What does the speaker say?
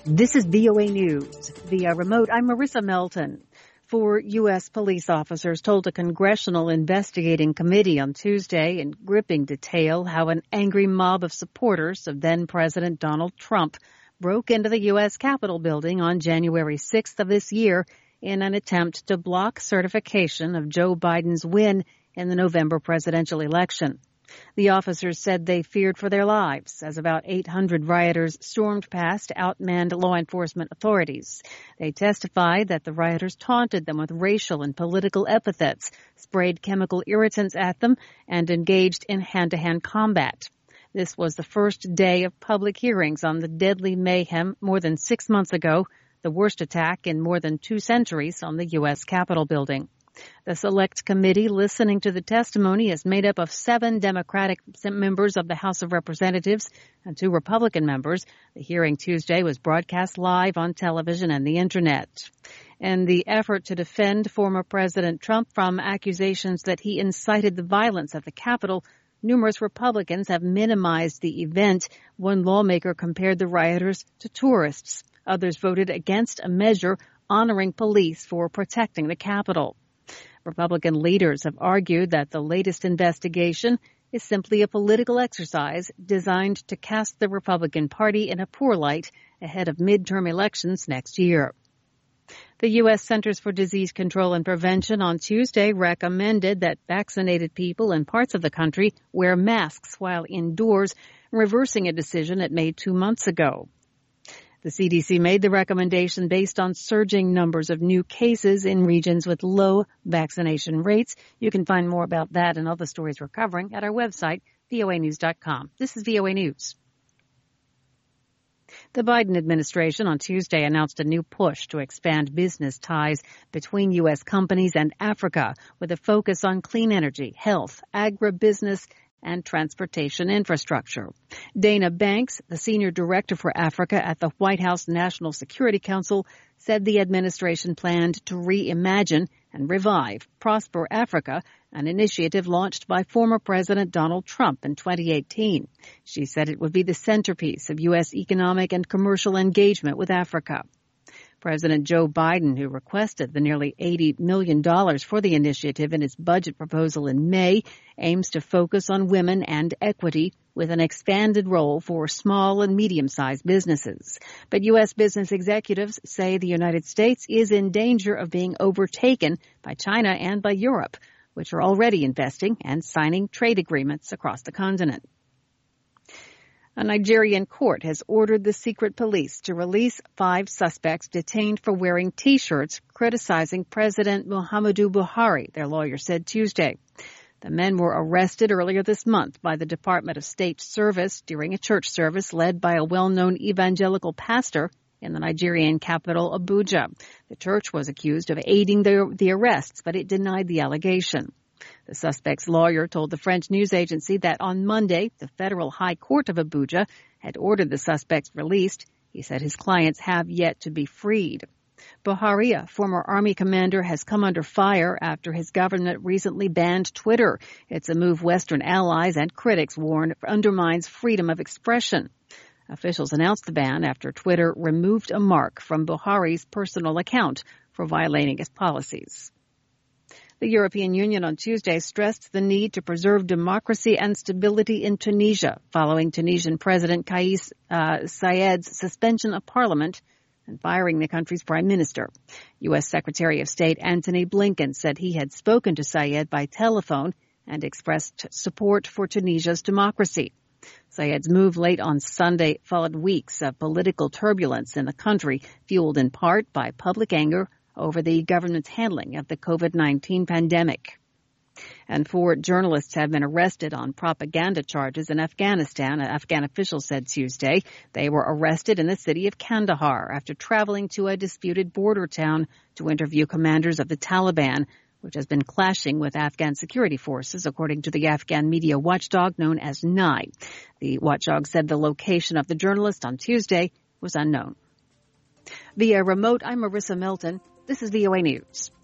This is VOA News. Via remote, I'm Marissa Melton. Four U.S. police officers told a congressional investigating committee on Tuesday in gripping detail how an angry mob of supporters of then-President Donald Trump broke into the U.S. Capitol building on January 6th of this year in an attempt to block certification of Joe Biden's win in the November presidential election. The officers said they feared for their lives as about 800 rioters stormed past outmanned law enforcement authorities. They testified that the rioters taunted them with racial and political epithets, sprayed chemical irritants at them, and engaged in hand-to-hand combat. This was the first day of public hearings on the deadly mayhem more than 6 months ago, the worst attack in more than 2 centuries on the U.S. Capitol building. The Select Committee listening to the testimony is made up of 7 Democratic members of the House of Representatives and 2 Republican members. The hearing Tuesday was broadcast live on television and the Internet. In the effort to defend former President Trump from accusations that he incited the violence at the Capitol, numerous Republicans have minimized the event. One lawmaker compared the rioters to tourists. Others voted against a measure honoring police for protecting the Capitol. Republican leaders have argued that the latest investigation is simply a political exercise designed to cast the Republican Party in a poor light ahead of midterm elections next year. The U.S. Centers for Disease Control and Prevention on Tuesday recommended that vaccinated people in parts of the country wear masks while indoors, reversing a decision it made 2 months ago. The CDC made the recommendation based on surging numbers of new cases in regions with low vaccination rates. You can find more about that and other stories we're covering at our website, voanews.com. This is VOA News. The Biden administration on Tuesday announced a new push to expand business ties between U.S. companies and Africa with a focus on clean energy, health, agribusiness, and transportation infrastructure. Dana Banks, the senior director for Africa at the White House National Security Council, said the administration planned to reimagine and revive Prosper Africa, an initiative launched by former President Donald Trump in 2018. She said it would be the centerpiece of U.S. economic and commercial engagement with Africa. President Joe Biden, who requested the nearly $80 million for the initiative in his budget proposal in May, aims to focus on women and equity with an expanded role for small and medium-sized businesses. But U.S. business executives say the United States is in danger of being overtaken by China and by Europe, which are already investing and signing trade agreements across the continent. A Nigerian court has ordered the secret police to release 5 suspects detained for wearing T-shirts criticizing President Muhammadu Buhari, their lawyer said Tuesday. The men were arrested earlier this month by the Department of State Service during a church service led by a well-known evangelical pastor in the Nigerian capital, Abuja. The church was accused of aiding the arrests, but it denied the allegation. The suspect's lawyer told the French news agency that on Monday, the Federal High Court of Abuja had ordered the suspects released. He said his clients have yet to be freed. Buhari, a former army commander, has come under fire after his government recently banned Twitter. It's a move Western allies and critics warn undermines freedom of expression. Officials announced the ban after Twitter removed a mark from Buhari's personal account for violating its policies. The European Union on Tuesday stressed the need to preserve democracy and stability in Tunisia following Tunisian President Kais Saied's suspension of parliament and firing the country's prime minister. U.S. Secretary of State Antony Blinken said he had spoken to Saied by telephone and expressed support for Tunisia's democracy. Saied's move late on Sunday followed weeks of political turbulence in the country, fueled in part by public anger over the government's handling of the COVID-19 pandemic. And 4 journalists have been arrested on propaganda charges in Afghanistan, Afghan officials said Tuesday. They were arrested in the city of Kandahar after traveling to a disputed border town to interview commanders of the Taliban, which has been clashing with Afghan security forces, according to the Afghan media watchdog known as NAI. The watchdog said the location of the journalist on Tuesday was unknown. Via remote, I'm Marissa Melton. This is VOA News.